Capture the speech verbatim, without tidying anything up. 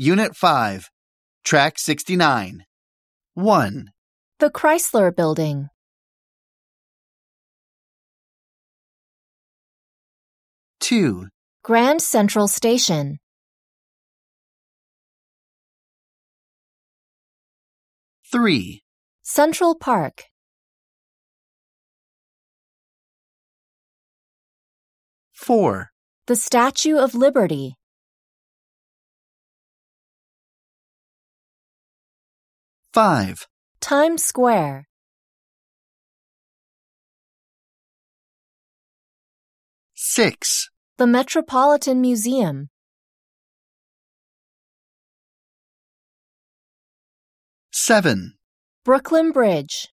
Unit five, Track sixty-nine. one. The Chrysler Building. two. Grand Central Station. three. Central Park. four. The Statue of Liberty. five. Times Square. six. The Metropolitan Museum. seven. Brooklyn Bridge.